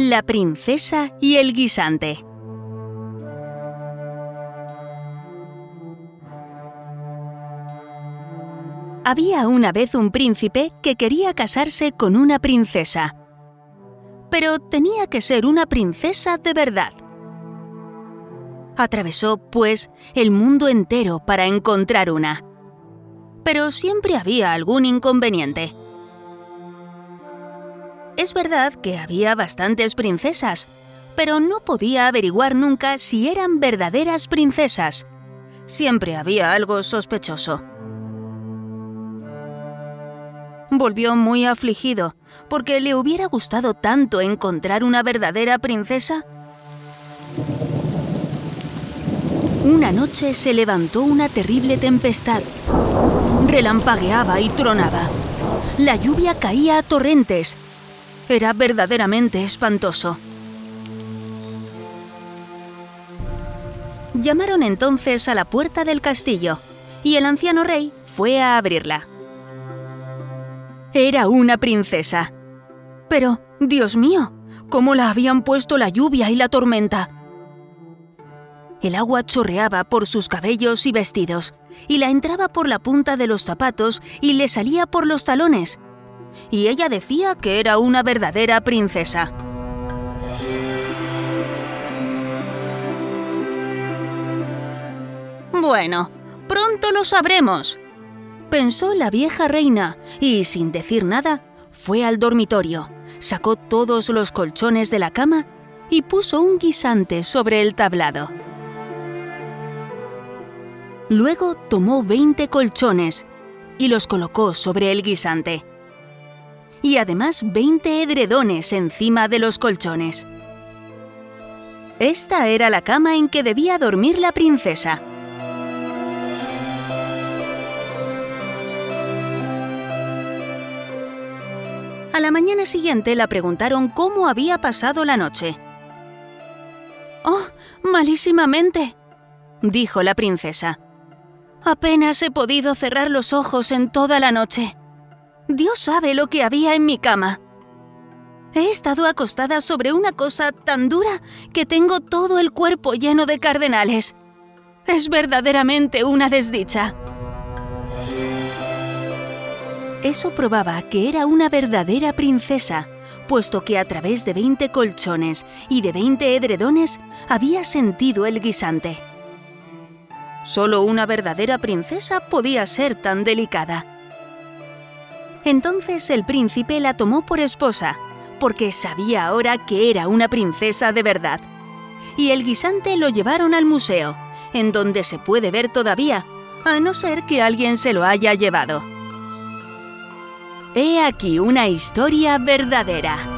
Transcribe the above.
La princesa y el guisante. Había una vez un príncipe que quería casarse con una princesa. Pero tenía que ser una princesa de verdad. Atravesó, pues, el mundo entero para encontrar una. Pero siempre había algún inconveniente. Es verdad que había bastantes princesas, pero no podía averiguar nunca si eran verdaderas princesas. Siempre había algo sospechoso. Volvió muy afligido, porque le hubiera gustado tanto encontrar una verdadera princesa. Una noche se levantó una terrible tempestad. Relampagueaba y tronaba. La lluvia caía a torrentes. Era verdaderamente espantoso. Llamaron entonces a la puerta del castillo, y el anciano rey fue a abrirla. Era una princesa. Pero, Dios mío, ¿cómo la habían puesto la lluvia y la tormenta? El agua chorreaba por sus cabellos y vestidos, y la entraba por la punta de los zapatos y le salía por los talones. Y ella decía que era una verdadera princesa. Bueno, pronto lo sabremos, pensó la vieja reina, y sin decir nada, fue al dormitorio, sacó todos los colchones de la cama y puso un guisante sobre el tablado. Luego tomó 20 colchones y los colocó sobre el guisante. Y además 20 edredones encima de los colchones. Esta era la cama en que debía dormir la princesa. A la mañana siguiente la preguntaron cómo había pasado la noche. «Oh, malísimamente», dijo la princesa. «Apenas he podido cerrar los ojos en toda la noche. Dios sabe lo que había en mi cama. He estado acostada sobre una cosa tan dura que tengo todo el cuerpo lleno de cardenales. Es verdaderamente una desdicha». Eso probaba que era una verdadera princesa, puesto que a través de 20 colchones y de 20 edredones había sentido el guisante. Solo una verdadera princesa podía ser tan delicada. Entonces el príncipe la tomó por esposa, porque sabía ahora que era una princesa de verdad. Y el guisante lo llevaron al museo, en donde se puede ver todavía, a no ser que alguien se lo haya llevado. He aquí una historia verdadera.